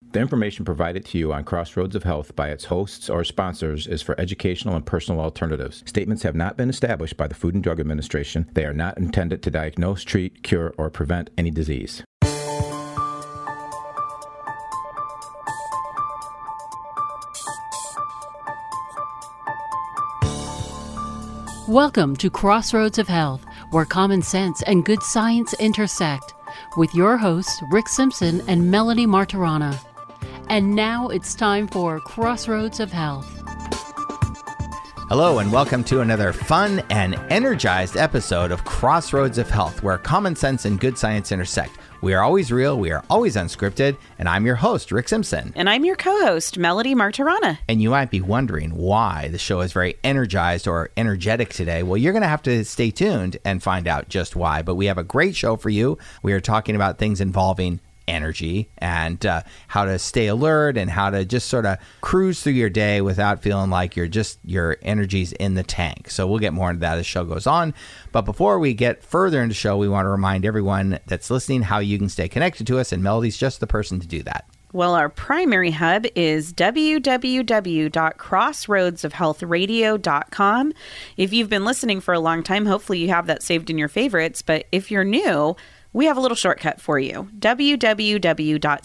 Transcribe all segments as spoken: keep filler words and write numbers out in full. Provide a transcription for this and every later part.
The information provided to you on Crossroads of Health by its hosts or sponsors is for educational and personal alternatives. Statements have not been established by the Food and Drug Administration. They are not intended to diagnose, treat, cure, or prevent any disease. Welcome to Crossroads of Health, where common sense and good science intersect, with your hosts Rick Simpson and Melody Martirana. And now it's time for Crossroads of Health. Hello and welcome to another fun and energized episode of Crossroads of Health, where common sense and good science intersect. We are always real, we are always unscripted, and I'm your host, Rick Simpson. And I'm your co-host, Melody Martirana. And you might be wondering why the show is very energized or energetic today. Well, you're going to have to stay tuned and find out just why. But we have a great show for you. We are talking about things involving energy and uh, how to stay alert and how to just sort of cruise through your day without feeling like you're just your energy's in the tank. So we'll get more into that as the show goes on. But before we get further into the show, we want to remind everyone that's listening how you can stay connected to us, and Melody's just the person to do that. Well, our primary hub is w w w dot crossroads of health radio dot com. If you've been listening for a long time, hopefully you have that saved in your favorites. But if you're new, we have a little shortcut for you, w w w dot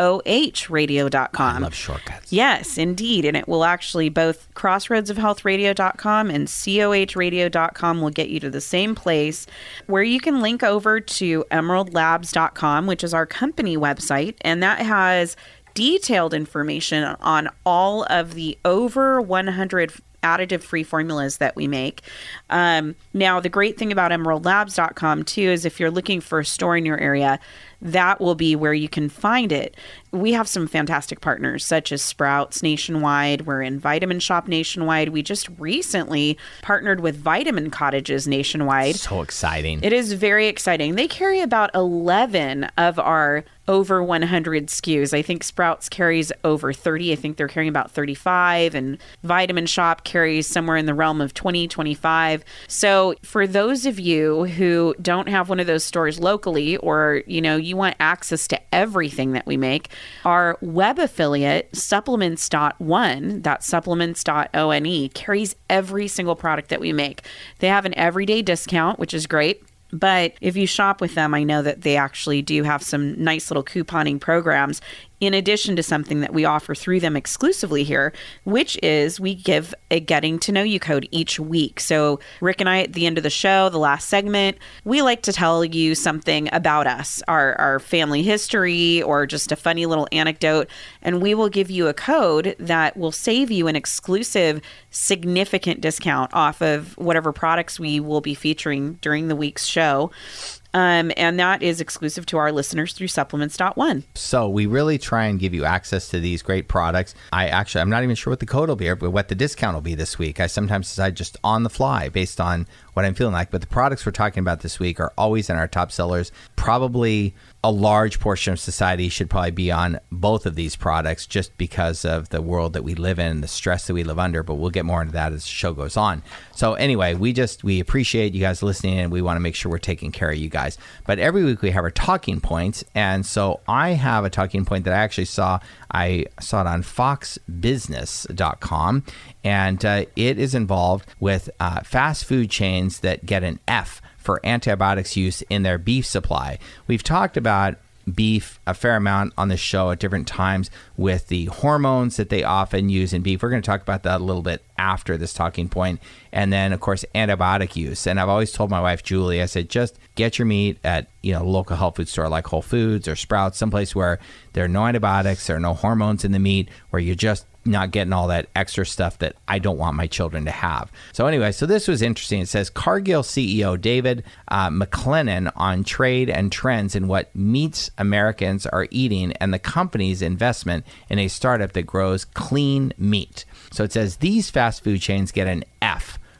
coh radio dot com. I love shortcuts. Yes, indeed. And it will actually, both crossroads of health radio dot com and c o h radio dot com will get you to the same place where you can link over to emerald labs dot com, which is our company website. And that has detailed information on all of the over one hundred additive-free formulas that we make. Um, now, the great thing about emerald labs dot com, too, is if you're looking for a store in your area, that will be where you can find it. We have some fantastic partners, such as Sprouts nationwide. We're in Vitamin Shop nationwide. We just recently partnered with Vitamin Cottages nationwide. So exciting. It is very exciting. They carry about eleven of our over one hundred S K Us. I think Sprouts carries over thirty. I think they're carrying about thirty-five, and Vitamin Shop carries somewhere in the realm of twenty, twenty-five. So for those of you who don't have one of those stores locally, or, you know, you want access to everything that we make, our web affiliate, supplements dot one, that's supplements dot one, carries every single product that we make. They have an everyday discount, which is great. But if you shop with them, I know that they actually do have some nice little couponing programs, in addition to something that we offer through them exclusively here, which is we give a getting to know you code each week. So Rick and I, at the end of the show, the last segment, we like to tell you something about us, our, our family history, or just a funny little anecdote. And we will give you a code that will save you an exclusive, significant discount off of whatever products we will be featuring during the week's show. Um, and that is exclusive to our listeners through supplements dot one. So we really try and give you access to these great products. I actually, I'm not even sure what the code will be or what the discount will be this week. I sometimes decide just on the fly based on what I'm feeling like. But the products we're talking about this week are always in our top sellers. Probably a large portion of society should probably be on both of these products just because of the world that we live in and the stress that we live under. But we'll get more into that as the show goes on. So anyway, we just, we appreciate you guys listening, and we want to make sure we're taking care of you guys. But every week we have our talking points. And so I have a talking point that I actually saw. I saw it on fox business dot com. And uh, it is involved with uh, fast food chains that get an F for antibiotics use in their beef supply. We've talked about beef a fair amount on the show at different times with the hormones that they often use in beef. We're going to talk about that a little bit after this talking point. And then, of course, antibiotic use. And I've always told my wife, Julie, I said, just get your meat at, you know, local health food store like Whole Foods or Sprouts, someplace where there are no antibiotics, there are no hormones in the meat, where you just not getting all that extra stuff that I don't want my children to have. So anyway, so this was interesting. It says Cargill C E O David uh, McLennan on trade and trends in what meats Americans are eating and the company's investment in a startup that grows clean meat. So it says these fast food chains get an F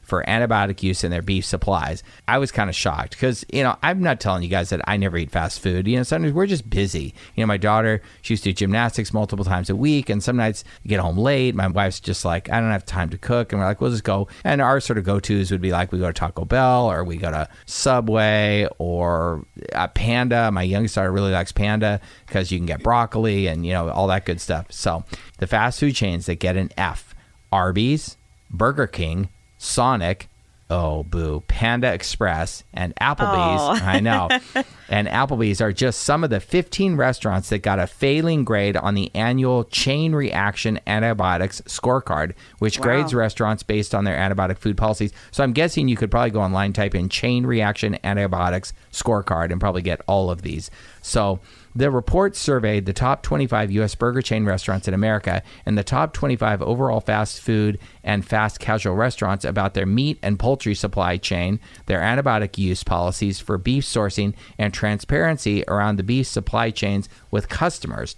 for antibiotic use in their beef supplies. I was kind of shocked because, you know, I'm not telling you guys that I never eat fast food. You know, sometimes we're just busy. You know, my daughter, she used to do gymnastics multiple times a week, and some nights you get home late. My wife's just like, I don't have time to cook. And we're like, we'll just go. And our sort of go-tos would be like, we go to Taco Bell, or we go to Subway, or uh, Panda. My youngest daughter really likes Panda because you can get broccoli and, you know, all that good stuff. So the fast food chains that get an F: Arby's, Burger King, Sonic, oh boo, Panda Express, and Applebee's. Oh. I know. And Applebee's are just some of the fifteen restaurants that got a failing grade on the annual Chain Reaction Antibiotics Scorecard, which Wow. grades restaurants based on their antibiotic food policies. So I'm guessing you could probably go online, type in Chain Reaction Antibiotics Scorecard, and probably get all of these. So the report surveyed the top twenty-five U S burger chain restaurants in America and the top twenty-five overall fast food and fast casual restaurants about their meat and poultry supply chain, their antibiotic use policies for beef sourcing, and transparency around the beef supply chains with customers.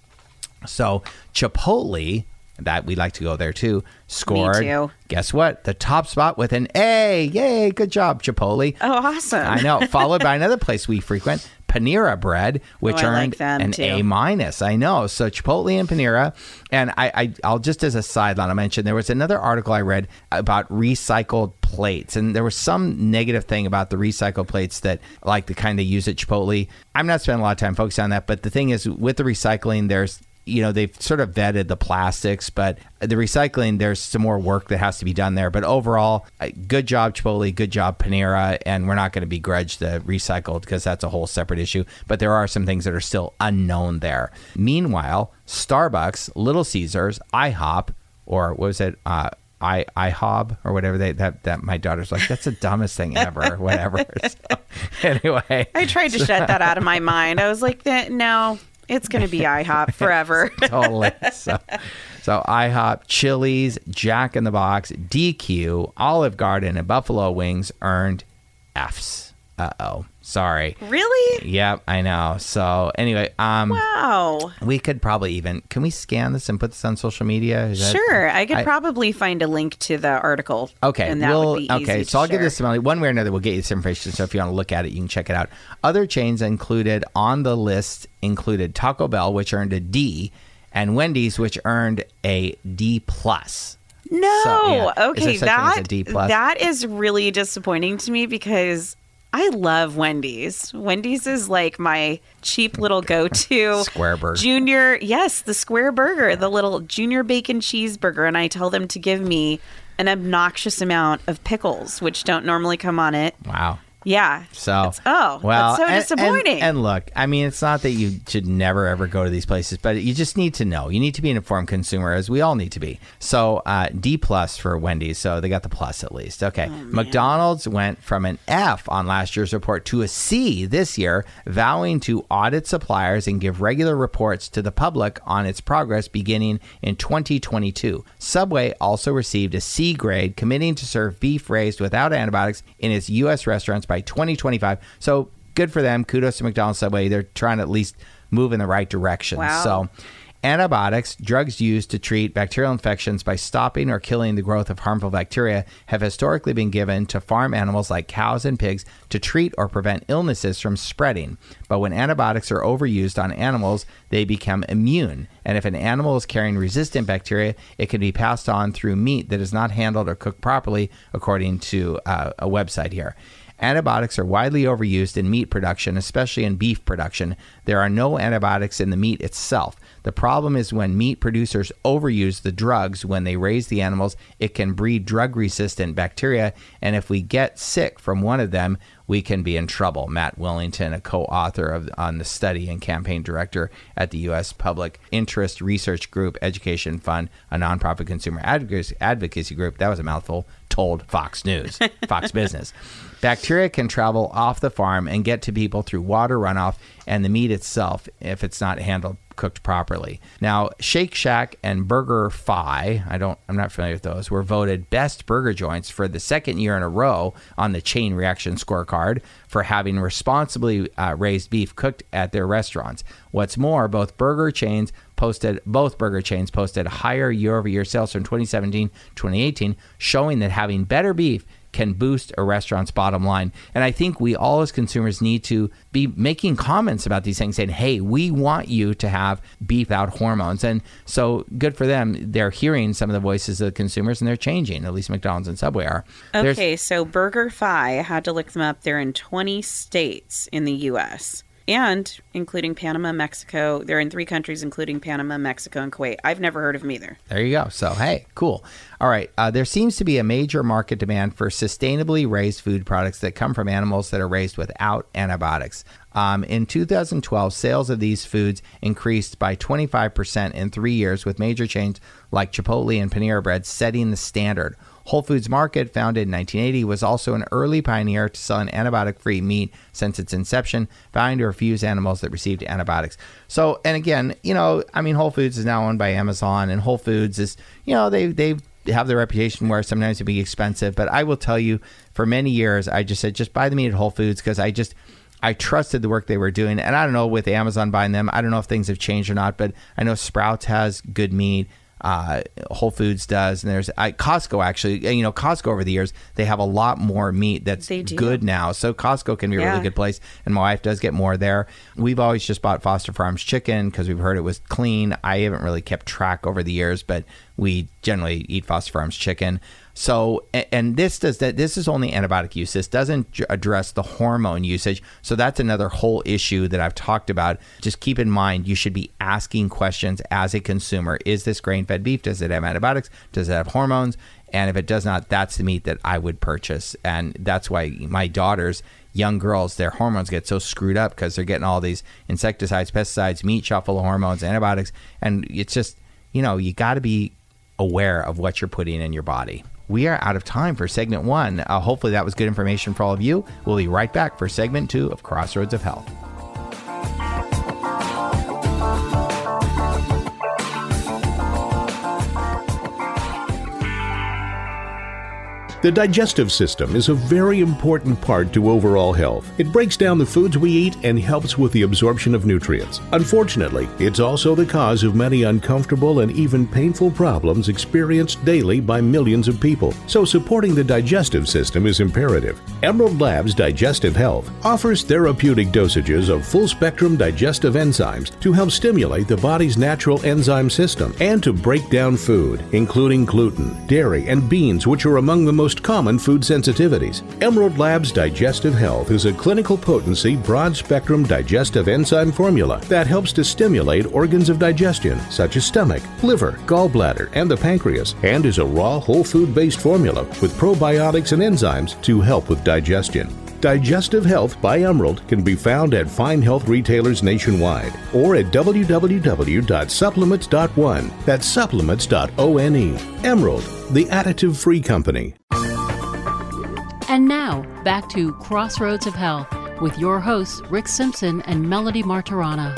So Chipotle, that we like to go there too, scored, Me too. guess what? The top spot with an A. Yay, good job, Chipotle. Oh, awesome. I know. Followed by another place we frequent, Panera Bread, which Oh, I like earned them an too. A minus. I know. So Chipotle and Panera. And I, I, I'll just as a sideline, I'll mention there was another article I read about recycled plates. And there was some negative thing about the recycled plates that, like the kind they use at Chipotle. I'm not spending a lot of time focusing on that. But the thing is, with the recycling, there's, you know, they've sort of vetted the plastics, but the recycling, there's some more work that has to be done there. But overall, uh, good job, Chipotle, good job, Panera. And we're not going to begrudge the recycled because that's a whole separate issue. But there are some things that are still unknown there. Meanwhile, Starbucks, Little Caesars, IHOP, or what was it? Uh, I IHOB or whatever they that that my daughter's like, that's the dumbest thing ever, whatever. So, anyway, I tried to shut that out of my mind. I was like, "That- no, it's going to be IHOP forever. Totally. So, so IHOP, Chili's, Jack in the Box, D Q, Olive Garden, and Buffalo Wings earned Fs. Uh-oh. Sorry. Really? Yep, I know. So anyway, um, Wow. we could probably even, can we scan this and put this on social media? Is that- Sure. I could I- probably find a link to the article. Okay, And that we'll, would be okay. easy So to I'll give share. this to Melanie. One way or another, we'll get you this information. So if you want to look at it, you can check it out. Other chains included on the list included Taco Bell, which earned a D, and Wendy's, which earned a D plus. No. So, yeah. Is there Okay, such thing as a that D plus? that is really disappointing to me because I love Wendy's. Wendy's is like my cheap little go-to Square burger. Junior, yes, the square burger, the little junior bacon cheeseburger, and I tell them to give me an obnoxious amount of pickles, which don't normally come on it. Wow. Yeah. So, It's- oh, well, that's so and- and- disappointing. And, look, I mean, it's not that you should never ever go to these places, but you just need to know. You need to be an informed consumer, as we all need to be. So, uh, D plus for Wendy's. So they got the plus at least. Okay, McDonald's went from an F on last year's report to a C this year, vowing to audit suppliers and give regular reports to the public on its progress beginning in twenty twenty-two. Subway also received a C grade, committing to serve beef raised without antibiotics in its U S restaurants by twenty twenty-five. So good for them. Kudos to McDonald's, Subway. They're trying to at least move in the right direction. Wow. So antibiotics, drugs used to treat bacterial infections by stopping or killing the growth of harmful bacteria, have historically been given to farm animals like cows and pigs to treat or prevent illnesses from spreading. But when antibiotics are overused on animals, they become immune. And if an animal is carrying resistant bacteria, it can be passed on through meat that is not handled or cooked properly, according to uh, a website here. Antibiotics are widely overused in meat production, especially in beef production. There are no antibiotics in the meat itself. The problem is when meat producers overuse the drugs when they raise the animals, it can breed drug-resistant bacteria, and if we get sick from one of them, we can be in trouble. Matt Willington, a co-author of on the study and campaign director at the U S Public Interest Research Group Education Fund, a nonprofit consumer advocacy, advocacy group, that was a mouthful, told Fox News, Fox Business. Bacteria can travel off the farm and get to people through water runoff and the meat itself if it's not handled cooked properly. Now, Shake Shack and BurgerFi, I don't, I'm not familiar with those, were voted best burger joints for the second year in a row on the Chain Reaction Scorecard for having responsibly uh, raised beef cooked at their restaurants. What's more, both burger chains posted, both burger chains posted higher year-over-year sales from twenty seventeen to twenty eighteen, showing that having better beef can boost a restaurant's bottom line. And I think we all as consumers need to be making comments about these things, saying, hey, we want you to have beef without hormones. And so good for them. They're hearing some of the voices of the consumers and they're changing. At least McDonald's and Subway are. Okay, There's, so BurgerFi, I had to look them up. They're in twenty states in the U S and including Panama, Mexico. They're in three countries, including Panama, Mexico, and Kuwait. I've never heard of them either. There you go. So, hey, cool. All right. Uh, there seems to be a major market demand for sustainably raised food products that come from animals that are raised without antibiotics. Um, in two thousand twelve, sales of these foods increased by twenty-five percent in three years, with major chains like Chipotle and Panera Bread setting the standard. Whole Foods Market, founded in nineteen eighty, was also an early pioneer to selling antibiotic-free meat since its inception, vowing to refuse animals that received antibiotics. So, and again, you know, I mean, Whole Foods is now owned by Amazon, and Whole Foods is, you know, they they have the reputation where sometimes it be expensive. But I will tell you, for many years, I just said, just buy the meat at Whole Foods because I just, I trusted the work they were doing. And I don't know, with Amazon buying them, I don't know if things have changed or not, but I know Sprouts has good meat. Uh, Whole Foods does, and there's I, Costco actually. You know, Costco over the years they have a lot more meat that's good now. So Costco can be a yeah. really good place, and my wife does get more there. We've always just bought Foster Farms chicken because we've heard it was clean. I haven't really kept track over the years, but we generally eat Foster Farms chicken. So, and this does that. This is only antibiotic use. This doesn't address the hormone usage. So that's another whole issue that I've talked about. Just keep in mind, you should be asking questions as a consumer. Is this grain-fed beef? Does it have antibiotics? Does it have hormones? And if it does not, that's the meat that I would purchase. And that's why my daughters, young girls, their hormones get so screwed up because they're getting all these insecticides, pesticides, meat shot full of hormones, antibiotics. And it's just, you know, you got to be aware of what you're putting in your body. We are out of time for segment one. Uh, hopefully that was good information for all of you. We'll be right back for segment two of Crossroads of Health. The digestive system is a very important part to overall health. It breaks down the foods we eat and helps with the absorption of nutrients. Unfortunately, it's also the cause of many uncomfortable and even painful problems experienced daily by millions of people. So supporting the digestive system is imperative. Emerald Labs Digestive Health offers therapeutic dosages of full-spectrum digestive enzymes to help stimulate the body's natural enzyme system and to break down food, including gluten, dairy, and beans, which are among the most common food sensitivities. Emerald Labs Digestive Health is a clinical potency, broad-spectrum digestive enzyme formula that helps to stimulate organs of digestion, such as stomach, liver, gallbladder, and the pancreas, and is a raw, whole food-based formula with probiotics and enzymes to help with digestion. Digestive Health by Emerald can be found at fine health retailers nationwide or at w w w dot supplements dot one. That's supplements dot one. Emerald, the additive-free company. And now, back to Crossroads of Health with your hosts, Rick Simpson and Melody Martirana.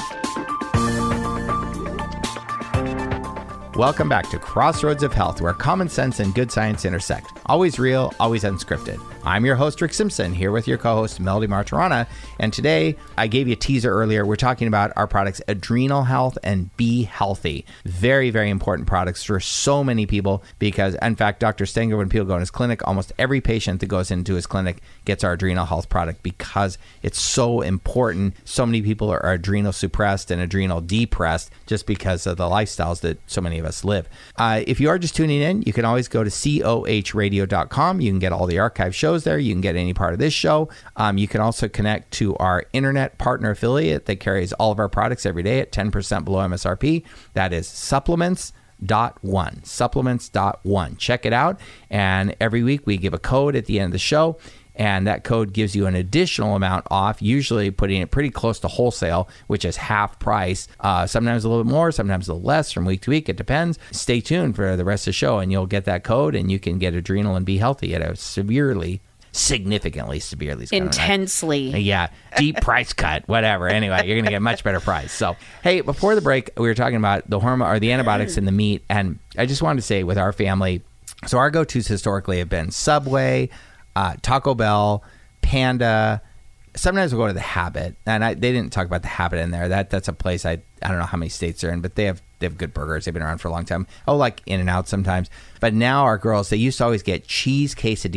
Welcome back to Crossroads of Health, where common sense and good science intersect. Always real, always unscripted. I'm your host, Rick Simpson, here with your co-host, Melody Martirana. And today, I gave you a teaser earlier. We're talking about our products, Adrenal Health and Be Healthy. Very, very important products for so many people because, in fact, Doctor Stenger, when people go in his clinic, almost every patient that goes into his clinic gets our Adrenal Health product because it's so important. So many people are adrenal suppressed and adrenal depressed just because of the lifestyles that so many of us live. Uh, if you are just tuning in, you can always go to C O H radio dot com. You can get all the archive shows there. You can get any part of this show. Um, you can also connect to our internet partner affiliate that carries all of our products every day at ten percent below M S R P. That is supplements dot one. supplements dot one. Check it out. And every week we give a code at the end of the show. And that code gives you an additional amount off, usually putting it pretty close to wholesale, which is half price. Uh, sometimes a little bit more, sometimes a little less from week to week. It depends. Stay tuned for the rest of the show, and you'll get that code, and you can get Adrenal and Be Healthy at a severely, significantly, severely. Intensely. Yeah. Deep price cut, whatever. Anyway, you're going to get a much better price. So, hey, before the break, we were talking about the hormone or the antibiotics in the meat. And I just wanted to say with our family, so our go-tos historically have been Subway, Uh, Taco Bell, Panda. Sometimes we'll go to the Habit, and I, they didn't talk about the Habit in there. That that's a place I I don't know how many states they're in, but they have they have good burgers. They've been around for a long time. Oh, like In-N-Out sometimes. But now our girls, they used to always get cheese quesadillas at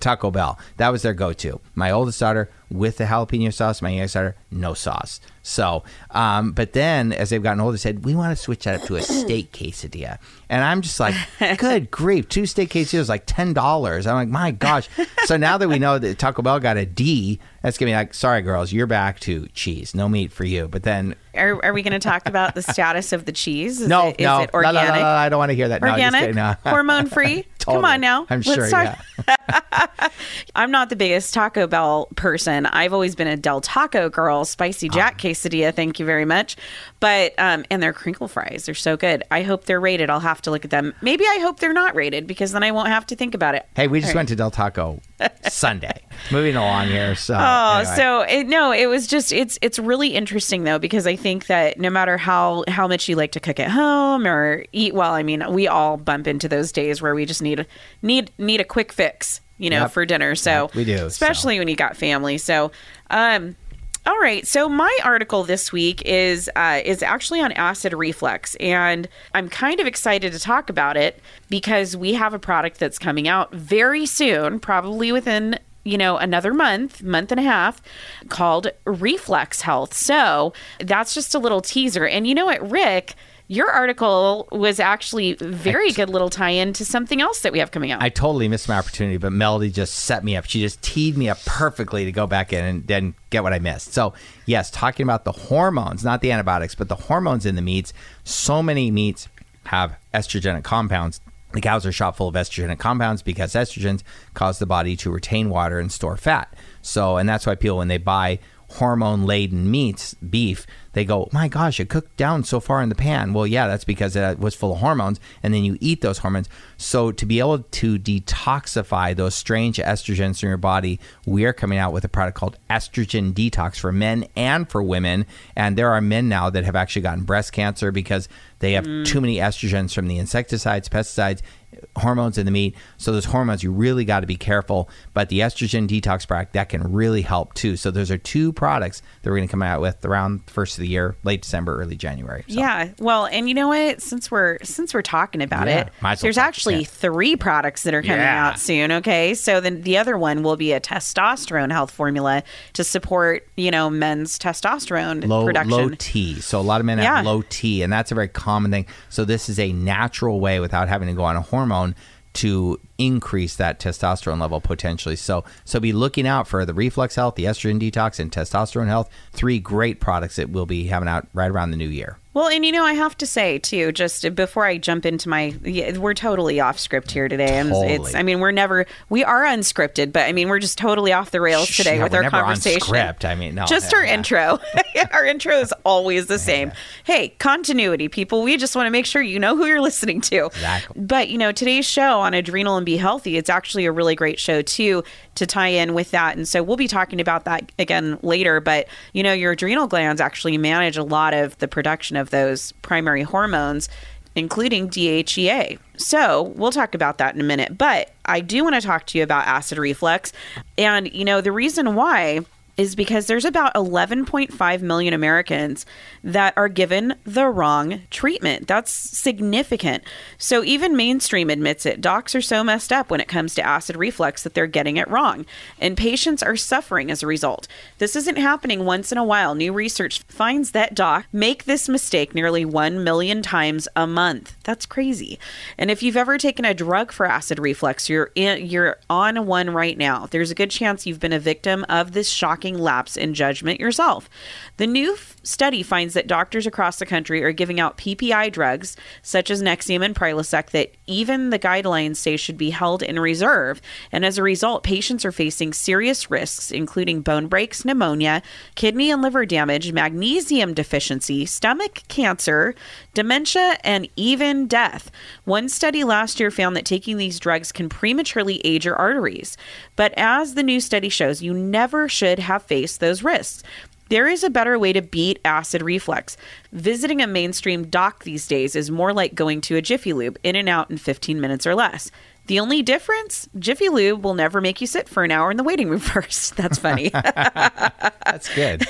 Taco Bell. That was their go-to. My oldest daughter with the jalapeno sauce. My youngest daughter, no sauce. So, um, but then as they've gotten older, said, we want to switch that up to a steak quesadilla. And I'm just like, good grief, two steak quesadillas like ten dollars. I'm like, my gosh. So now that we know that Taco Bell got a D, that's going to be like, sorry, girls, you're back to cheese. No meat for you. But then... Are, are we going to talk about the status of the cheese? Is no, it, is no, it organic? No, no, no, no, I don't want to hear that. Organic? No, just kidding, no. Hormone-free? Totally. Come on now. I'm Let's sure, talk. yeah. I'm not the biggest Taco Bell person. I've always been a Del Taco girl. Spicy Jack oh. quesadilla, thank you very much. But, um, and their crinkle fries, they're so good. I hope they're rated. I'll have to look at them. Maybe I hope they're not rated because then I won't have to think about it. Hey, we just All went right. to Del Taco Sunday. Moving along here. So, oh, anyway. so it, no, it was just, it's, it's really interesting though, because I think that no matter how, how much you like to cook at home or eat well, I mean, we all bump into those days where we just need, need, need a quick fix, you know, Yep. for dinner. So Yep, we do, especially so. when you got family. So, um, all right. So my article this week is uh, is actually on acid reflux, and I'm kind of excited to talk about it because we have a product that's coming out very soon, probably within, you know, another month, month and a half, called Reflex Health. So that's just a little teaser. And you know what, Rick? Your article was actually a very good little tie-in to something else that we have coming out. I totally missed my opportunity, but Melody just set me up. She just teed me up perfectly to go back in and then get what I missed. So, yes, talking about the hormones, not the antibiotics, but the hormones in the meats. So many meats have estrogenic compounds. The cows are shot full of estrogenic compounds because estrogens cause the body to retain water and store fat. So, and that's why people, when they buy hormone-laden meats, beef, they go, my gosh, it cooked down so far in the pan. Well, yeah, that's because it was full of hormones, and then you eat those hormones. So to be able to detoxify those strange estrogens in your body, we are coming out with a product called Estrogen Detox for men and for women. And there are men now that have actually gotten breast cancer because they have mm. too many estrogens from the insecticides, pesticides, hormones in the meat. So those hormones, you really got to be careful. But the estrogen detox product, that can really help too. So those are two products that we're going to come out with around the first of the year, late December, early January. So. Yeah. Well, and you know what? Since we're since we're talking about Yeah, it, might as well there's talk, actually yeah. three products that are coming Yeah. out soon. Okay. So then the other one will be a testosterone health formula to support, you know, men's testosterone Low, production. low T. So a lot of men Yeah. have low T, and that's a very common thing. So this is a natural way without having to go on a hormone to increase that testosterone level potentially. So so be looking out for the Reflex Health, the Estrogen Detox, and Testosterone Health. Three great products that we'll be having out right around the new year. Well, and you know, I have to say too, just before I jump into my, yeah, we're totally off script here today. And Totally. it's, I mean, we're never, we are unscripted, but I mean, we're just totally off the rails today Yeah, with we're our never on conversation. script. I mean, no. Just yeah, our yeah. intro. Our intro is always the same. Hey, continuity, people. We just want to make sure you know who you're listening to. Exactly. But, you know, today's show on Adrenal and Be Healthy, it's actually a really great show too to tie in with that. And so we'll be talking about that again later. But, you know, your adrenal glands actually manage a lot of the production of those primary hormones, including D H E A. So we'll talk about that in a minute. But I do want to talk to you about acid reflux. And, you know, the reason why is because there's about eleven point five million Americans that are given the wrong treatment. That's significant. So even mainstream admits it. Docs are so messed up when it comes to acid reflux that they're getting it wrong. And patients are suffering as a result. This isn't happening once in a while. New research finds that docs make this mistake nearly one million times a month. That's crazy. And if you've ever taken a drug for acid reflux, you're in, you're on one right now. There's a good chance you've been a victim of this shocking lapse in judgment yourself. The new f- study finds that doctors across the country are giving out P P I drugs such as Nexium and Prilosec that even the guidelines say should be held in reserve. And as a result, patients are facing serious risks, including bone breaks, pneumonia, kidney and liver damage, magnesium deficiency, stomach cancer, dementia, and even death. One study last year found that taking these drugs can prematurely age your arteries. But as the new study shows, you never should have faced those risks. There is a better way to beat acid reflux. Visiting a mainstream doc these days is more like going to a Jiffy Lube, in and out in fifteen minutes or less. The only difference, Jiffy Lube will never make you sit for an hour in the waiting room first. That's funny. That's good.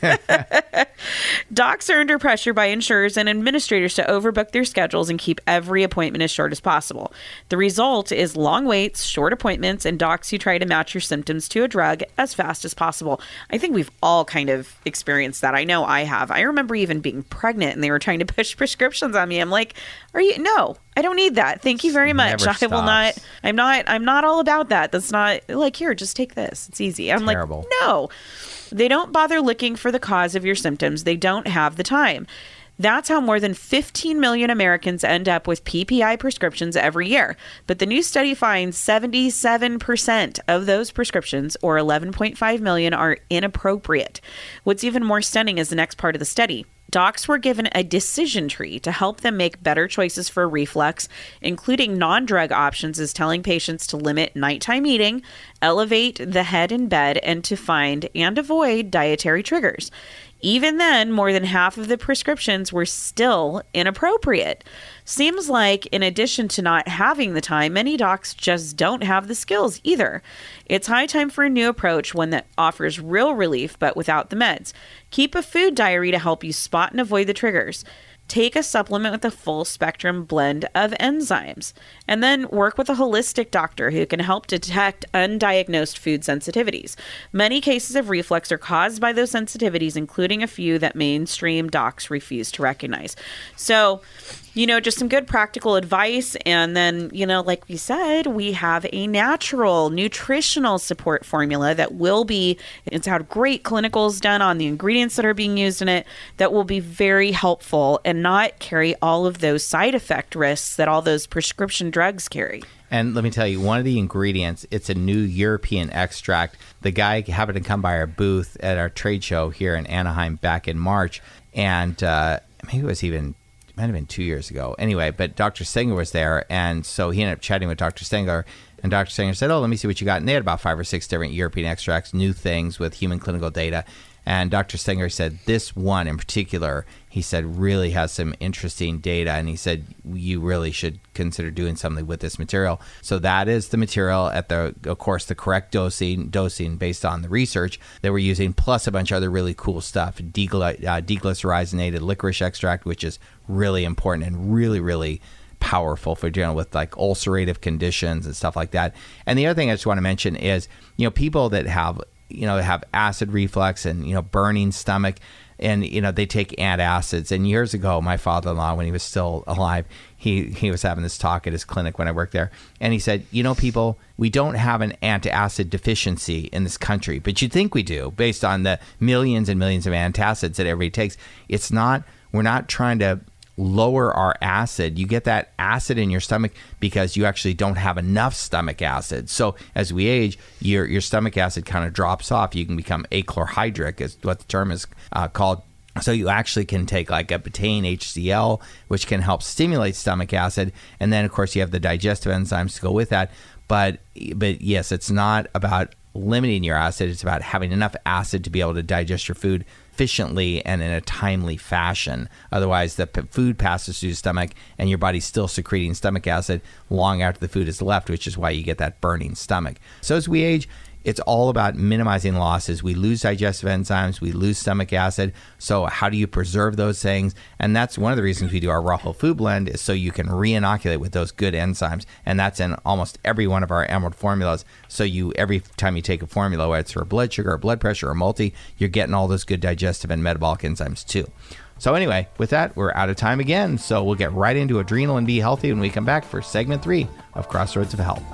Docs are under pressure by insurers and administrators to overbook their schedules and keep every appointment as short as possible. The result is long waits, short appointments, and docs who try to match your symptoms to a drug as fast as possible. I think we've all kind of experienced that. I know I have. I remember even being pregnant and they were trying to push prescriptions on me. I'm like, are you? No, I don't need that. Thank you very much. Never I will not. stops. I'm not. I'm not all about that. That's not like, here, just take this. It's easy. I'm Terrible. like, no. They don't bother looking for the cause of your symptoms. They don't have the time. That's how more than fifteen million Americans end up with P P I prescriptions every year. But the new study finds seventy-seven percent of those prescriptions, or eleven point five million, are inappropriate. What's even more stunning is the next part of the study. Docs were given a decision tree to help them make better choices for reflux, including non-drug options, as telling patients to limit nighttime eating, elevate the head in bed, and to find and avoid dietary triggers. Even then, more than half of the prescriptions were still inappropriate. Seems like, in addition to not having the time, many docs just don't have the skills either. It's high time for a new approach, one that offers real relief but without the meds. Keep a food diary to help you spot and avoid the triggers. Take a supplement with a full spectrum blend of enzymes, and then work with a holistic doctor who can help detect undiagnosed food sensitivities. Many cases of reflux are caused by those sensitivities, including a few that mainstream docs refuse to recognize. So, you know, just some good practical advice. And then, you know, like we said, we have a natural nutritional support formula that will be, it's had great clinicals done on the ingredients that are being used in it, that will be very helpful and not carry all of those side effect risks that all those prescription drugs carry. And let me tell you, one of the ingredients, it's a new European extract. The guy happened to come by our booth at our trade show here in Anaheim back in March. And uh, maybe it was even, it might have been two years ago. Anyway, but Doctor Stengler was there. And so he ended up chatting with Doctor Stengler. And Doctor Stengler said, oh, let me see what you got. And they had about five or six different European extracts, new things with human clinical data. And Doctor Stengler said this one in particular, he said, really has some interesting data. And he said, you really should consider doing something with this material. So that is the material at the, of course, the correct dosing, dosing based on the research that we're using, plus a bunch of other really cool stuff. Degly- uh, deglycerinated licorice extract, which is really important and really, really powerful for dealing with like ulcerative conditions and stuff like that. And the other thing I just want to mention is, you know, people that have you know, have acid reflux and, you know, burning stomach, and, you know, they take antacids. And years ago, my father-in-law, when he was still alive, he, he was having this talk at his clinic when I worked there. And he said, you know, people, we don't have an antacid deficiency in this country, but you'd think we do based on the millions and millions of antacids that everybody takes. It's not, we're not trying to lower our acid. You get that acid in your stomach because you actually don't have enough stomach acid. So as we age, your your stomach acid kind of drops off. You can become achlorhydric, is what the term is uh, called. So you actually can take like a betaine H C L, which can help stimulate stomach acid. And then, of course, you have the digestive enzymes to go with that. But but yes, it's not about limiting your acid. It's about having enough acid to be able to digest your food efficiently and in a timely fashion. Otherwise, the p- food passes through the stomach and your body's still secreting stomach acid long after the food is left, which is why you get that burning stomach. So as we age, it's all about minimizing losses. We lose digestive enzymes, we lose stomach acid. So how do you preserve those things? And that's one of the reasons we do our raw whole food blend, is so you can re-inoculate with those good enzymes. And that's in almost every one of our Emerald formulas. So you, every time you take a formula, whether it's for blood sugar or blood pressure or multi, you're getting all those good digestive and metabolic enzymes too. So anyway, with that, we're out of time again. So we'll get right into Adrenal and Be Healthy when we come back for segment three of Crossroads of Health.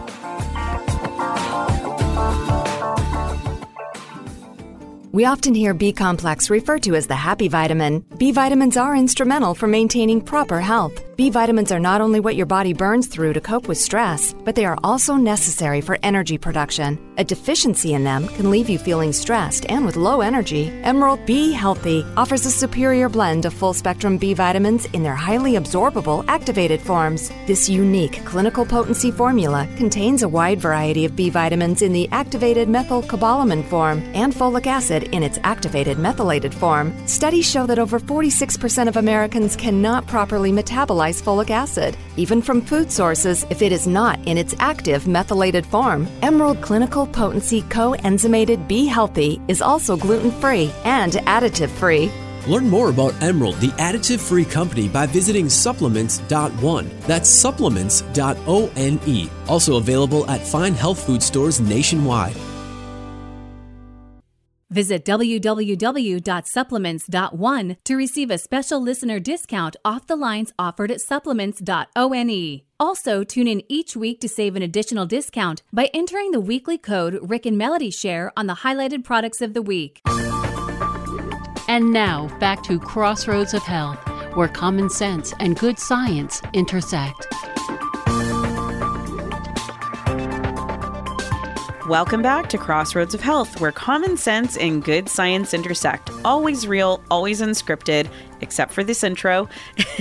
We often hear B-complex referred to as the happy vitamin. B vitamins are instrumental for maintaining proper health. B vitamins are not only what your body burns through to cope with stress, but they are also necessary for energy production. A deficiency in them can leave you feeling stressed and with low energy. Emerald Be Healthy offers a superior blend of full-spectrum B vitamins in their highly absorbable activated forms. This unique clinical potency formula contains a wide variety of B vitamins in the activated methylcobalamin form and folic acid in its activated methylated form. Studies show that over forty-six percent of Americans cannot properly metabolize folic acid, even from food sources, if it is not in its active methylated form. Emerald Clinical Potency Coenzymated Be Healthy is also gluten-free and additive-free. Learn more about Emerald, the additive-free company, by visiting supplements dot one. That's supplements dot one. Also available at fine health food stores nationwide. Visit w w w dot supplements dot one to receive a special listener discount off the lines offered at supplements dot one. Also, tune in each week to save an additional discount by entering the weekly code Rick and Melody Share on the highlighted products of the week. And now, back to Crossroads of Health, where common sense and good science intersect. Welcome back to Crossroads of Health, where common sense and good science intersect. Always real, always unscripted, except for this intro.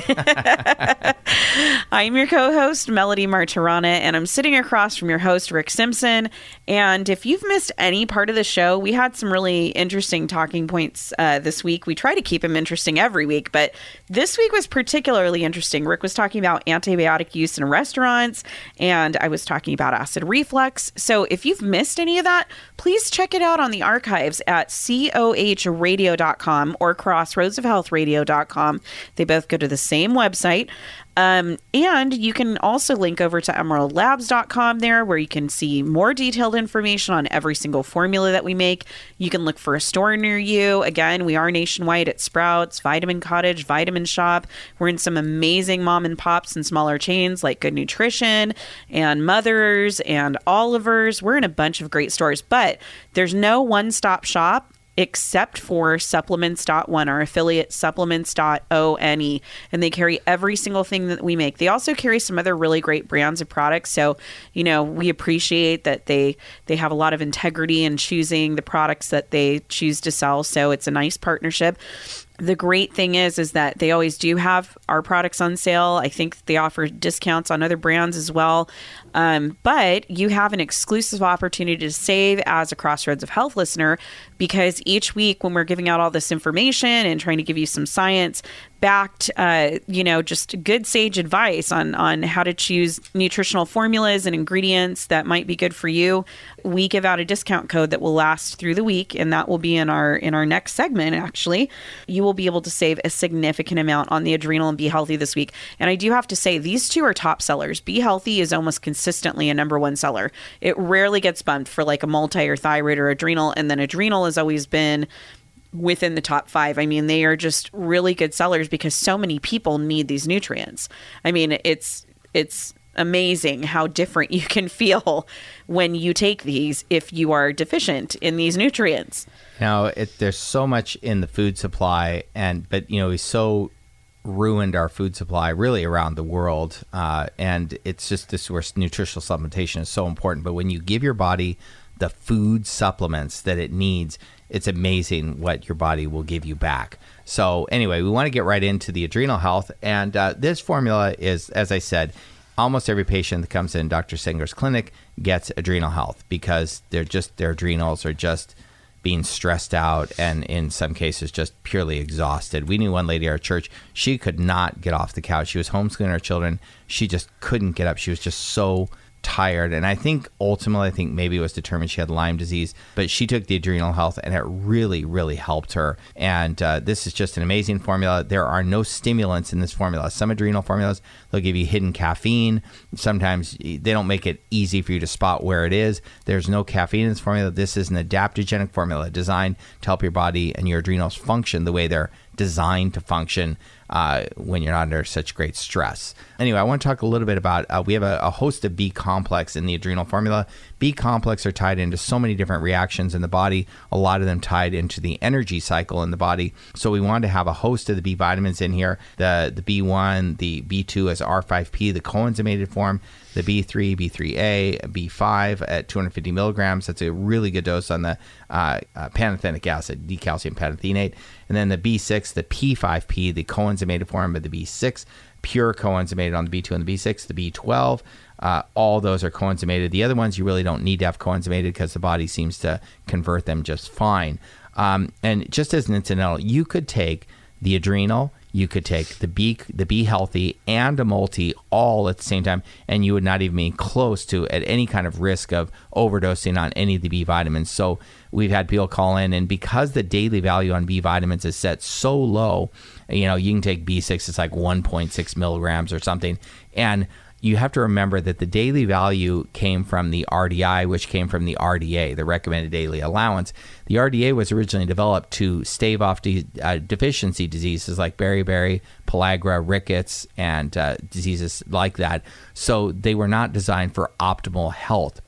I'm your co-host, Melody Martirana, and I'm sitting across from your host, Rick Simpson. And if you've missed any part of the show, we had some really interesting talking points uh, this week. We try to keep them interesting every week, but this week was particularly interesting. Rick was talking about antibiotic use in restaurants, and I was talking about acid reflux. So if you've missed any of that, please check it out on the archives at C O H radio dot com or crossroads of health radio dot com. They both go to the same website. Um, and you can also link over to emerald labs dot com there, where you can see more detailed information on every single formula that we make. You can look for a store near you. Again, we are nationwide at Sprouts, Vitamin Cottage, Vitamin Shop. We're in some amazing mom and pops and smaller chains like Good Nutrition and Mother's and Oliver's. We're in a bunch of great stores, but there's no one-stop shop except for supplements dot one, our affiliate supplements dot one, and they carry every single thing that we make. They also carry some other really great brands of products, so you know we appreciate that they they have a lot of integrity in choosing the products that they choose to sell, so it's a nice partnership. The great thing is, is that they always do have our products on sale. I think they offer discounts on other brands as well. Um, but you have an exclusive opportunity to save as a Crossroads of Health listener, because each week when we're giving out all this information and trying to give you some science backed, uh, you know, just good sage advice on, on how to choose nutritional formulas and ingredients that might be good for you, we give out a discount code that will last through the week. And that will be in our, in our next segment. Actually, you will be able to save a significant amount on the Adrenal and Be Healthy this week. And I do have to say, these two are top sellers. Be Healthy is almost consistently a number one seller. It rarely gets bumped for like a multi or thyroid or adrenal. And then Adrenal has always been within the top five. I mean, they are just really good sellers because so many people need these nutrients. I mean, it's, it's amazing how different you can feel when you take these if you are deficient in these nutrients. Now, it, there's so much in the food supply, and but you know, we so ruined our food supply really around the world, uh, and it's just this where nutritional supplementation is so important. But when you give your body the food supplements that it needs, it's amazing what your body will give you back. So anyway, we want to get right into the adrenal health, and uh, this formula is, as I said, almost every patient that comes in Doctor Singer's clinic gets adrenal health because they're just their adrenals are just being stressed out and in some cases just purely exhausted. We knew one lady at our church, she could not get off the couch. She was homeschooling her children. She just couldn't get up. She was just so tired. And I think ultimately, I think maybe it was determined she had Lyme disease, but she took the adrenal health and it really, really helped her. And uh, this is just an amazing formula. There are no stimulants in this formula. Some adrenal formulas, they'll give you hidden caffeine. Sometimes they don't make it easy for you to spot where it is. There's no caffeine in this formula. This is an adaptogenic formula designed to help your body and your adrenals function the way they're designed to function uh, when you're not under such great stress. Anyway, I want to talk a little bit about, uh, we have a, a host of B-complex in the adrenal formula. B-complex are tied into so many different reactions in the body, a lot of them tied into the energy cycle in the body. So we wanted to have a host of the B vitamins in here, the, the B one, the B two as R five P, the coenzymated form, the B three, B three A, B five at two hundred fifty milligrams. That's a really good dose on the uh, uh, pantothenic acid, decalcium pantothenate. And then the B six, the P five P, the coenzymated form of the B six, pure coenzymated on the B two and the B six, the B twelve. Uh, all those are coenzymated. The other ones you really don't need to have coenzymated because the body seems to convert them just fine. Um, and just as an incidental, you could take the adrenal, you could take the B, the B healthy and a multi all at the same time, and you would not even be close to at any kind of risk of overdosing on any of the B vitamins. So we've had people call in, and because the daily value on B vitamins is set so low, you know, you can take B six, it's like one point six milligrams or something. And you have to remember that the daily value came from the R D I, which came from the R D A, the recommended daily allowance. The R D A was originally developed to stave off de- uh, deficiency diseases like beriberi, pellagra, rickets, and uh, diseases like that. So they were not designed for optimal health.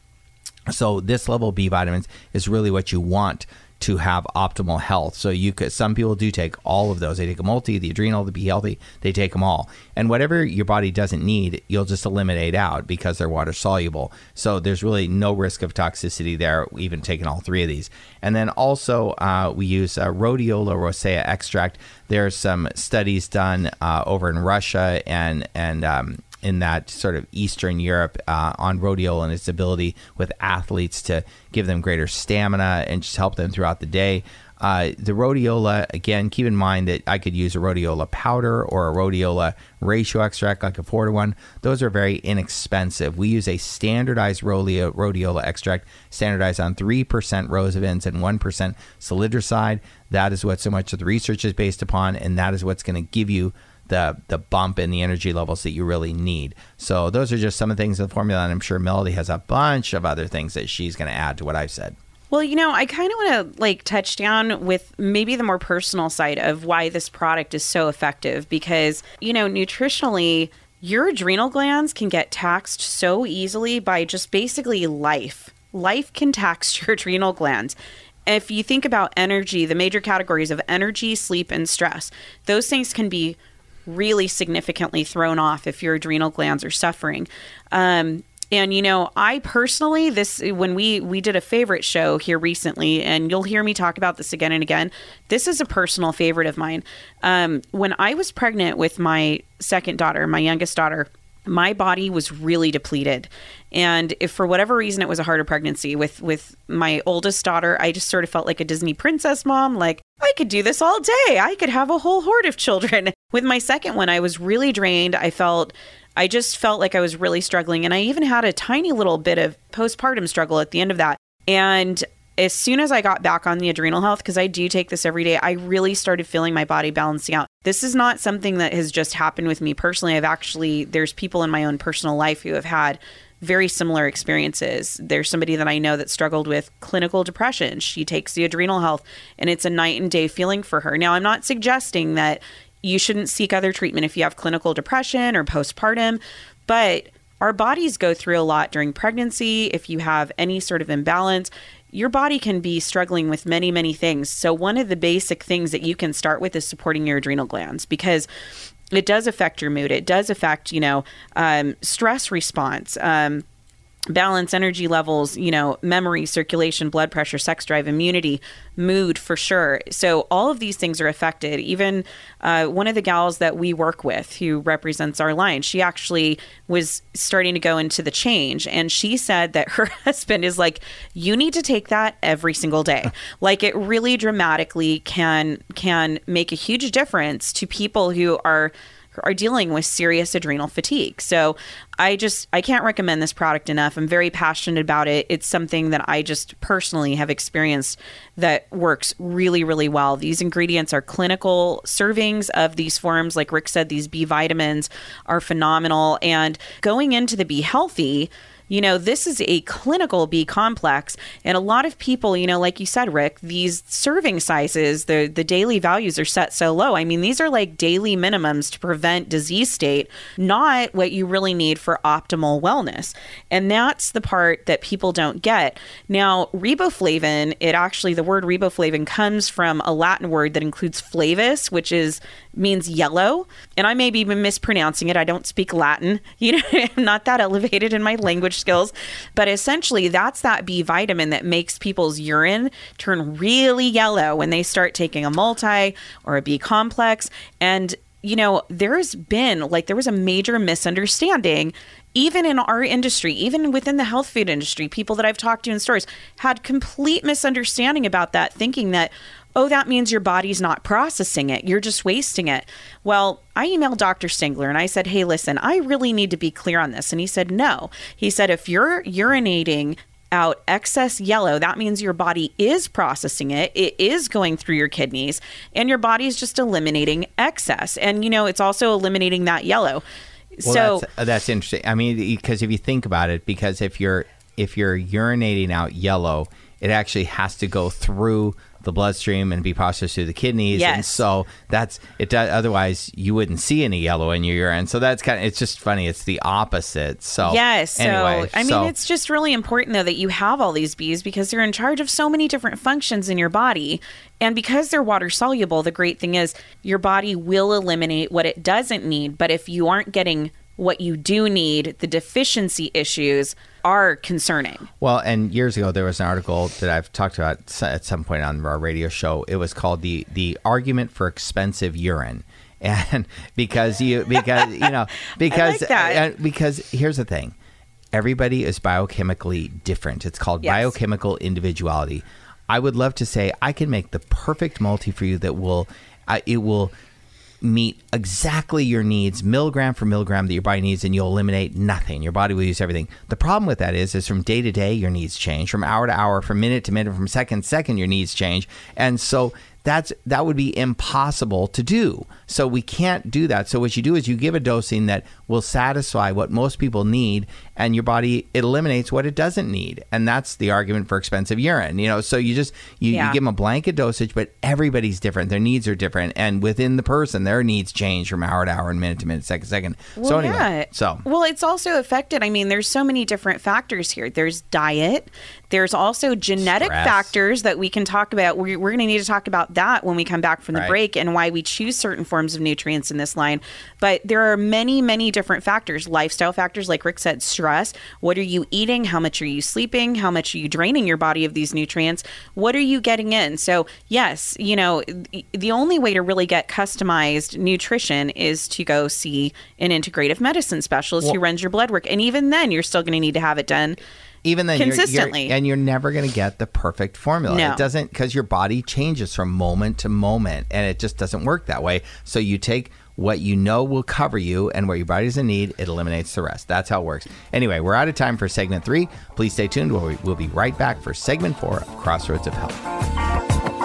So this level of B vitamins is really what you want to have optimal health. So you could, some people do take all of those. They take a multi, the adrenal, the B healthy, they take them all. And whatever your body doesn't need, you'll just eliminate out because they're water soluble. So there's really no risk of toxicity there, even taking all three of these. And then also uh, we use uh, rhodiola rosea extract. There's some studies done uh, over in Russia and, and, um, in that sort of Eastern Europe uh, on rhodiola and its ability with athletes to give them greater stamina and just help them throughout the day. Uh, the rhodiola, again, keep in mind that I could use a rhodiola powder or a rhodiola ratio extract like a four to one. Those are very inexpensive. We use a standardized rhodiola, rhodiola extract, standardized on three percent rosavins and one percent salidroside. That is what so much of the research is based upon, and that is what's going to give you the the bump in the energy levels that you really need. So those are just some of the things in the formula, and I'm sure Melody has a bunch of other things that she's going to add to what I've said. Well, you know, I kind of want to like touch down with maybe the more personal side of why this product is so effective, because, you know, nutritionally, your adrenal glands can get taxed so easily by just basically life. Life can tax your adrenal glands. If you think about energy, the major categories of energy, sleep, and stress, those things can be really significantly thrown off if your adrenal glands are suffering. Um, and, you know, I personally, this, when we, we did a favorite show here recently, and you'll hear me talk about this again and again, this is a personal favorite of mine. Um, when I was pregnant with my second daughter, my youngest daughter, my body was really depleted. And if for whatever reason it was a harder pregnancy with, with my oldest daughter, I just sort of felt like a Disney princess mom. Like, I could do this all day. I could have a whole horde of children. With my second one, I was really drained. I felt, I just felt like I was really struggling. And I even had a tiny little bit of postpartum struggle at the end of that. And as soon as I got back on the adrenal health, because I do take this every day, I really started feeling my body balancing out. This is not something that has just happened with me personally. I've actually, there's people in my own personal life who have had very similar experiences. There's somebody that I know that struggled with clinical depression. She takes the adrenal health and it's a night and day feeling for her. Now, I'm not suggesting that you shouldn't seek other treatment if you have clinical depression or postpartum, but our bodies go through a lot during pregnancy. If you have any sort of imbalance, your body can be struggling with many, many things. So one of the basic things that you can start with is supporting your adrenal glands, because it does affect your mood. It does affect, you know, um, stress response, um, balance, energy levels, you know, memory, circulation, blood pressure, sex drive, immunity, mood, for sure. So all of these things are affected. Even uh, one of the gals that we work with who represents our line, she actually was starting to go into the change. And she said that her husband is like, you need to take that every single day. Like, it really dramatically can, can make a huge difference to people who are are dealing with serious adrenal fatigue. So I just, I can't recommend this product enough. I'm very passionate about it. It's something that I just personally have experienced that works really, really well. These ingredients are clinical servings of these forms. Like Rick said, these B vitamins are phenomenal. And going into the Be Healthy, you know, this is a clinical B complex. And a lot of people, you know, like you said, Rick, these serving sizes, the, the daily values are set so low. I mean, these are like daily minimums to prevent disease state, not what you really need for optimal wellness. And that's the part that people don't get. Now, riboflavin, it actually, the word riboflavin comes from a Latin word that includes flavus, which is means yellow. And I may be mispronouncing it. I don't speak Latin. You know, I'm not that elevated in my language skills. But essentially, that's that B vitamin that makes people's urine turn really yellow when they start taking a multi or a B complex. And, you know, there's been, like, there was a major misunderstanding even in our industry, even within the health food industry. People that I've talked to in stores had complete misunderstanding about that, thinking that, oh, that means your body's not processing it. You're just wasting it. Well, I emailed Doctor Stingler and I said, hey, listen, I really need to be clear on this. And he said, no. He said, if you're urinating out excess yellow, that means your body is processing it. It is going through your kidneys and your body is just eliminating excess. And, you know, it's also eliminating that yellow. Well, so that's, that's interesting. I mean, because if you think about it, because if you're if you're urinating out yellow, it actually has to go through the bloodstream and be processed through the kidneys. Yes. And so that's it. Does, otherwise, you wouldn't see any yellow in your urine. So that's kind of, it's just funny. It's the opposite. So yes. So anyway, I mean, so, it's just really important though that you have all these bees because they're in charge of so many different functions in your body. And because they're water soluble, the great thing is your body will eliminate what it doesn't need. But if you aren't getting what you do need, the deficiency issues are concerning. Well, and years ago, there was an article that I've talked about at some point on our radio show. It was called the the argument for expensive urine. And because you, because, you know, because, I like that. uh, because here's the thing. Everybody is biochemically different. It's called Yes. biochemical individuality. I would love to say I can make the perfect multi for you that will, uh, it will meet exactly your needs, milligram for milligram that your body needs, and you'll eliminate nothing. Your body will use everything. The problem with that is, is from day to day, your needs change. From hour to hour, from minute to minute, from second to second, your needs change. And so that's that would be impossible to do. So we can't do that. So what you do is you give a dosing that will satisfy what most people need, and your body, it eliminates what it doesn't need. And that's the argument for expensive urine. You know, so you just you, Yeah. you give them a blanket dosage, but everybody's different. Their needs are different, and within the person, their needs change from hour to hour and minute to minute, second to second. Well, so anyway, yeah. so well, it's also affected. I mean, there's so many different factors here. There's diet. There's also genetic Stress. factors that we can talk about. We're, we're going to need to talk about that when we come back from the Right. break and why we choose certain forms of nutrients in this line. But there are many, many different factors, lifestyle factors, like Rick said, stress. What are you eating? How much are you sleeping? How much are you draining your body of these nutrients? What are you getting in? So yes, you know, the only way to really get customized nutrition is to go see an integrative medicine specialist Well- who runs your blood work. And even then, you're still going to need to have it done even then, you're- consistently. You're, and you're never going to get the perfect formula. No. It doesn't, because your body changes from moment to moment, and it just doesn't work that way. So you take what you know will cover you, and what your body's in need, it eliminates the rest. That's how it works. Anyway, we're out of time for segment three. Please stay tuned. We'll, we'll be right back for segment four of Crossroads of Health.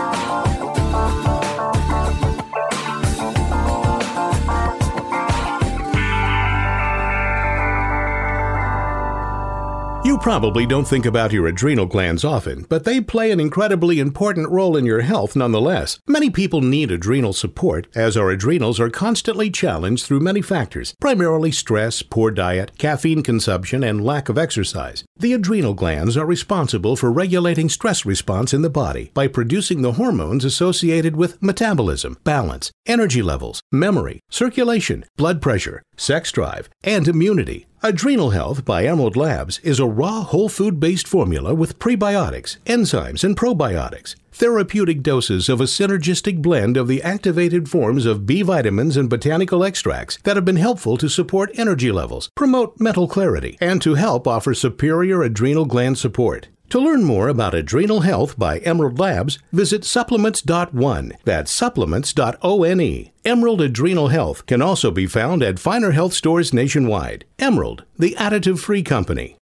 You probably don't think about your adrenal glands often, but they play an incredibly important role in your health nonetheless. Many people need adrenal support, as our adrenals are constantly challenged through many factors, primarily stress, poor diet, caffeine consumption, and lack of exercise. The adrenal glands are responsible for regulating stress response in the body by producing the hormones associated with metabolism, balance, energy levels, memory, circulation, blood pressure, sex drive, and immunity. Adrenal Health by Emerald Labs is a raw whole food-based formula with prebiotics, enzymes, and probiotics. Therapeutic doses of a synergistic blend of the activated forms of B vitamins and botanical extracts that have been helpful to support energy levels, promote mental clarity, and to help offer superior adrenal gland support. To learn more about Adrenal Health by Emerald Labs, visit supplements dot one. That's supplements dot one. Emerald Adrenal Health can also be found at finer health stores nationwide. Emerald, the additive-free company.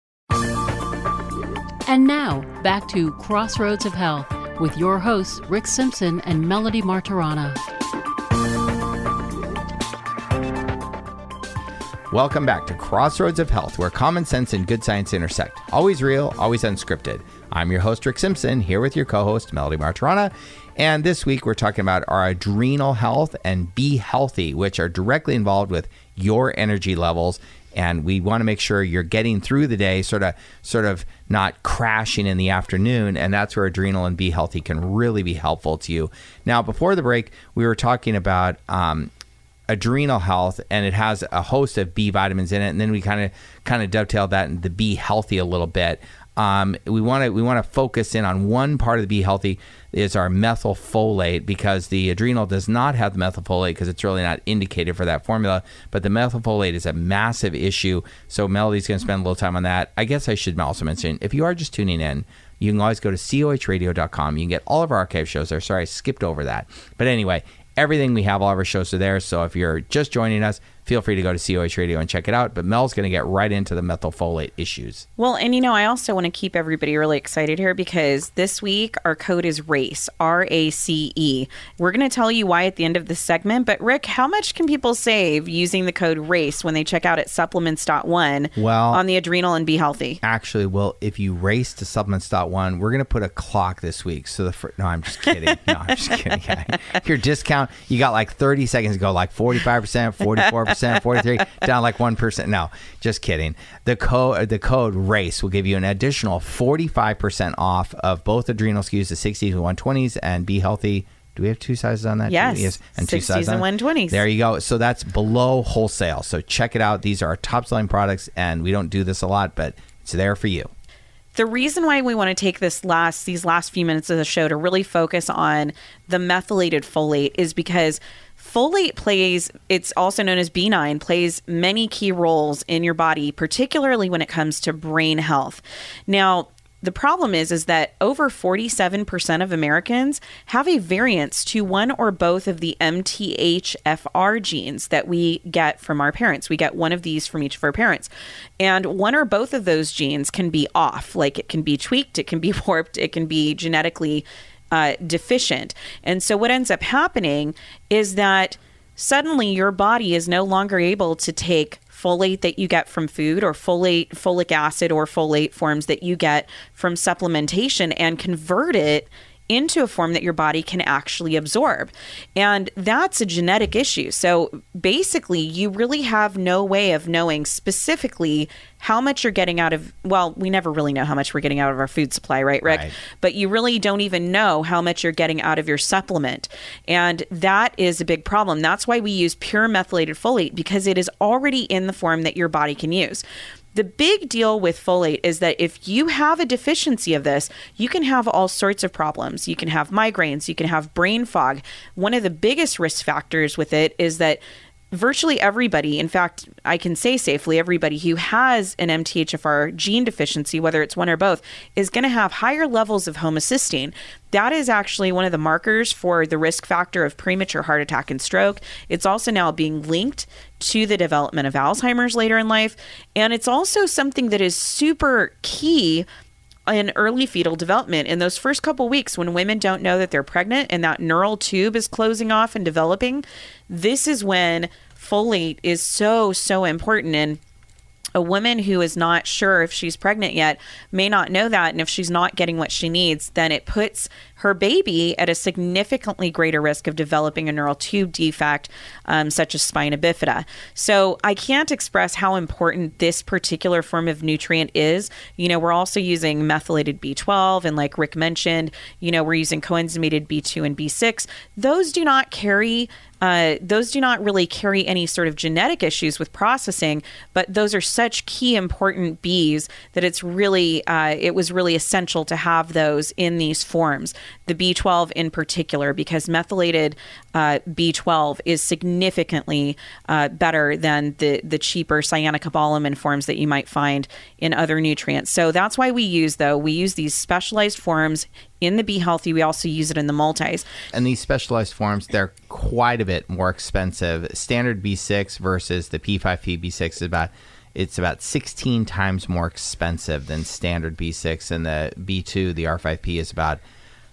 And now, back to Crossroads of Health with your hosts, Rick Simpson and Melody Martirana. Welcome back to Crossroads of Health, where common sense and good science intersect. Always real, always unscripted. I'm your host, Rick Simpson, here with your co-host, Melody Martirana. And this week, we're talking about our adrenal health and Be Healthy, which are directly involved with your energy levels. And we want to make sure you're getting through the day, sort of sort of not crashing in the afternoon. And that's where Adrenal and Be Healthy can really be helpful to you. Now, before the break, we were talking about um, adrenal health, and it has a host of B vitamins in it. And then we kind of kind of dovetailed that into Be Healthy a little bit. Um, we want to we want to focus in on one part of the Be Healthy is our methylfolate, because the adrenal does not have the methylfolate because it's really not indicated for that formula. But the methylfolate is a massive issue. So Melody's going to spend a little time on that. I guess I should also mention, if you are just tuning in, you can always go to C O H radio dot com. You can get all of our archive shows there. Sorry, I skipped over that. But anyway, everything we have, all of our shows are there. So if you're just joining us, feel free to go to C O H Radio and check it out. But Mel's going to get right into the methylfolate issues. Well, and you know, I also want to keep everybody really excited here because this week our code is RACE, R A C E. We're going to tell you why at the end of this segment. But Rick, how much can people save using the code RACE when they check out at supplements dot one well, on the Adrenal and Be Healthy? Actually, well, if you race to supplements dot one, we're going to put a clock this week. So the fir- no, I'm just kidding. No, I'm just kidding. Yeah. Your discount, you got like thirty seconds to go, like forty-five percent, forty-four percent, forty-three, down like one percent. No, just kidding. The code, the code RACE will give you an additional forty-five percent off of both adrenal S K Us, the sixties and one twenties, and Be Healthy. Do we have two sizes on that? Yes. yes. And two sizes and one twenties. There you go. So that's below wholesale. So check it out. These are our top selling products, and we don't do this a lot, but it's there for you. The reason why we want to take this last these last few minutes of the show to really focus on the methylated folate is because folate plays, it's also known as B nine, plays many key roles in your body, particularly when it comes to brain health. Now, the problem is, is that over forty-seven percent of Americans have a variance to one or both of the M T H F R genes that we get from our parents. We get one of these from each of our parents. And one or both of those genes can be off. Like it can be tweaked, it can be warped, it can be genetically uh, deficient. And so what ends up happening is that suddenly your body is no longer able to take folate that you get from food or folate, folic acid or folate forms that you get from supplementation and convert it into a form that your body can actually absorb. And that's a genetic issue. So basically, you really have no way of knowing specifically how much you're getting out of, well, we never really know how much we're getting out of our food supply, right, Rick? Right. But you really don't even know how much you're getting out of your supplement. And that is a big problem. That's why we use pure methylated folate, because it is already in the form that your body can use. The big deal with folate is that if you have a deficiency of this, you can have all sorts of problems. You can have migraines, you can have brain fog. One of the biggest risk factors with it is that virtually everybody, in fact, I can say safely, everybody who has an M T H F R gene deficiency, whether it's one or both, is going to have higher levels of homocysteine. That is actually one of the markers for the risk factor of premature heart attack and stroke. It's also now being linked to the development of Alzheimer's later in life. And it's also something that is super key in early fetal development. In those first couple weeks when women don't know that they're pregnant and that neural tube is closing off and developing, this is when folate is so, so important. And a woman who is not sure if she's pregnant yet may not know that. And if she's not getting what she needs, then it puts her baby at a significantly greater risk of developing a neural tube defect, um, such as spina bifida. So I can't express how important this particular form of nutrient is. You know, we're also using methylated B twelve. And like Rick mentioned, you know, we're using coenzymated B two and B six. Those do not carry Uh, those do not really carry any sort of genetic issues with processing, but those are such key important Bs that it's really, uh, it was really essential to have those in these forms. The B twelve in particular, because methylated uh, B twelve is significantly uh, better than the, the cheaper cyanocobalamin forms that you might find in other nutrients. So that's why we use, though, we use these specialized forms in the Be Healthy. We also use it in the multis. And these specialized forms, they're quite a bit more expensive. Standard B six versus the P five P B six is about, it's about sixteen times more expensive than standard B six. And the B two, the R five P, is about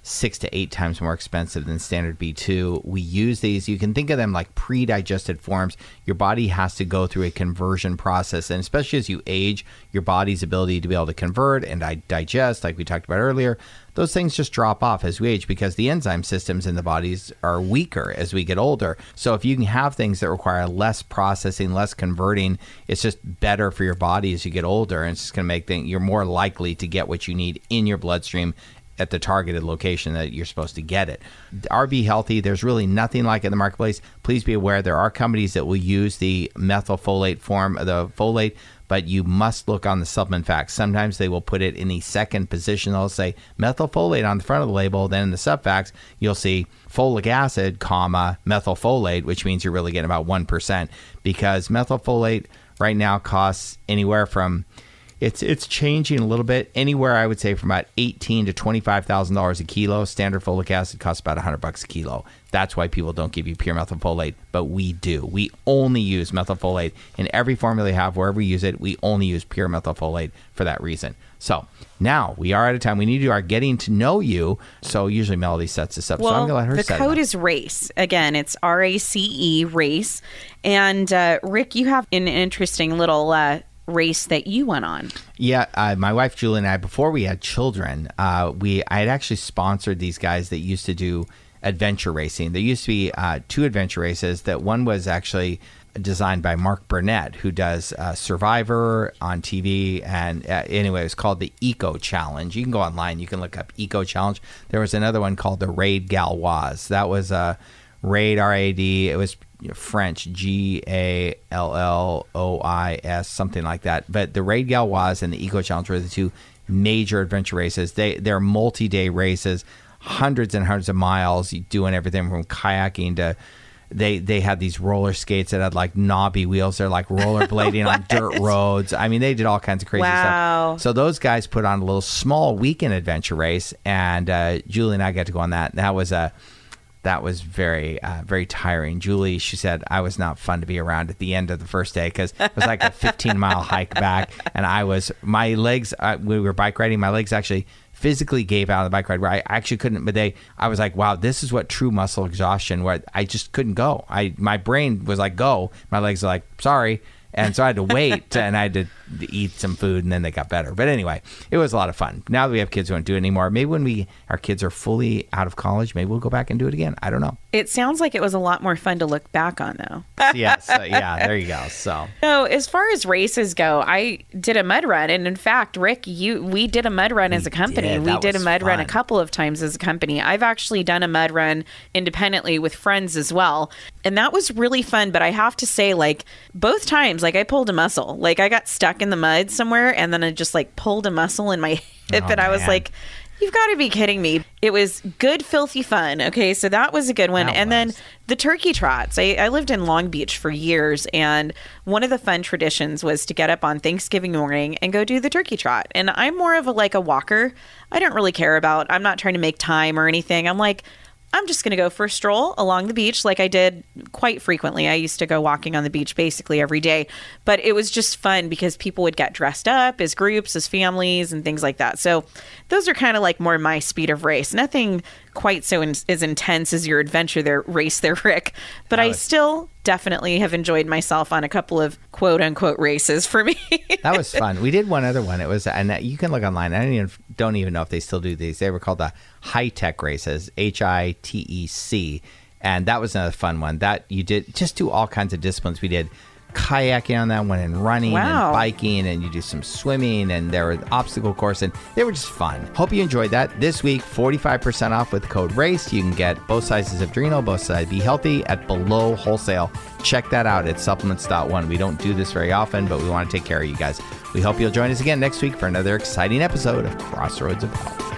six to eight times more expensive than standard B two. We use these. You can think of them like pre-digested forms. Your body has to go through a conversion process. And especially as you age, your body's ability to be able to convert and di- digest, like we talked about earlier, those things just drop off as we age because the enzyme systems in the bodies are weaker as we get older. So if you can have things that require less processing, less converting, it's just better for your body as you get older. And it's just going to make things, you're more likely to get what you need in your bloodstream at the targeted location that you're supposed to get it. R B Healthy, there's really nothing like it in the marketplace. Please be aware there are companies that will use the methylfolate form, the folate, but you must look on the supplement facts. Sometimes they will put it in the second position. They'll say methylfolate on the front of the label. Then in the sub facts, you'll see folic acid, comma, methylfolate, which means you're really getting about one percent because methylfolate right now costs anywhere from It's it's changing a little bit. Anywhere I would say from about eighteen to twenty five thousand dollars a kilo. Standard folic acid costs about a hundred bucks a kilo. That's why people don't give you pure methylfolate, but we do. We only use methylfolate in every formula we have. Wherever we use it, we only use pure methylfolate for that reason. So now we are at a time we need to do our getting to know you. So usually Melody sets this up. Well, so I'm gonna let her the set code it up. is RACE. Again, it's R A C E, RACE. And uh, Rick, you have an interesting little Uh, race that you went on. Yeah, uh, my wife Julie and I, before we had children, uh, we I had actually sponsored these guys that used to do adventure racing. There used to be uh, two adventure races. That one was actually designed by Mark Burnett, who does uh, Survivor on T V. And uh, anyway, it was called the Eco Challenge. You can go online. You can look up Eco Challenge. There was another one called the Raid Gauloise. That was a uh, Raid, R A D. It was French, G A L L O I S, something like that. But the Raid Gauloise and the Eco Challenge were the two major adventure races. They, they're multi-day races, hundreds and hundreds of miles, doing everything from kayaking to... They they had these roller skates that had like knobby wheels. They're like rollerblading on dirt roads. I mean, they did all kinds of crazy wow. stuff. So those guys put on a little small weekend adventure race, and uh, Julie and I got to go on that. That was a... That was very, uh, very tiring. Julie, she said, I was not fun to be around at the end of the first day because it was like a fifteen mile hike back. And I was, my legs, uh, we were bike riding, my legs actually physically gave out on the bike ride where I actually couldn't, but they, I was like, wow, this is what true muscle exhaustion, where I just couldn't go. I, my brain was like, go. My legs were like, sorry. And so I had to wait and I had to eat some food and then they got better. But anyway, it was a lot of fun. Now that we have kids who don't do it anymore, maybe when we our kids are fully out of college, maybe we'll go back and do it again. I don't know. It sounds like it was a lot more fun to look back on, though. Yes. Uh, yeah, there you go. So, so as far as races go, I did a mud run. And in fact, Rick, you we did a mud run we as a company. Did. We that did a mud fun. run a couple of times as a company. I've actually done a mud run independently with friends as well. And that was really fun. But I have to say, like, both times, like, I pulled a muscle. Like, I got stuck in the mud somewhere and then I just, like, pulled a muscle in my hip. Oh, and I was man. like, you've got to be kidding me. It was good, filthy fun. Okay, so that was a good one. That and was. then the turkey trots. I, I lived in Long Beach for years, and one of the fun traditions was to get up on Thanksgiving morning and go do the turkey trot. And I'm more of a like a walker. I don't really care about, I'm not trying to make time or anything. I'm like, I'm just going to go for a stroll along the beach like I did quite frequently. I used to go walking on the beach basically every day, but it was just fun because people would get dressed up as groups, as families and things like that. So those are kind of like more my speed of race. Nothing quite so in, as intense as your adventure there, race there, Rick, but I still definitely have enjoyed myself on a couple of quote unquote races for me. That was fun. We did one other one. It was, and you can look online. I don't even, don't even know if they still do these. They were called the High Tech races, H I T E C. And that was another fun one that you did just do all kinds of disciplines. We did kayaking on that one and running wow. and biking, and you do some swimming, and there were obstacle course, and they were just fun. Hope you enjoyed that. This week, forty-five percent off with code RACE. You can get both sizes of Drino, both sizes Be Healthy at below wholesale. Check that out at supplements dot one. We don't do this very often, but we want to take care of you guys. We hope you'll join us again next week for another exciting episode of Crossroads of Health.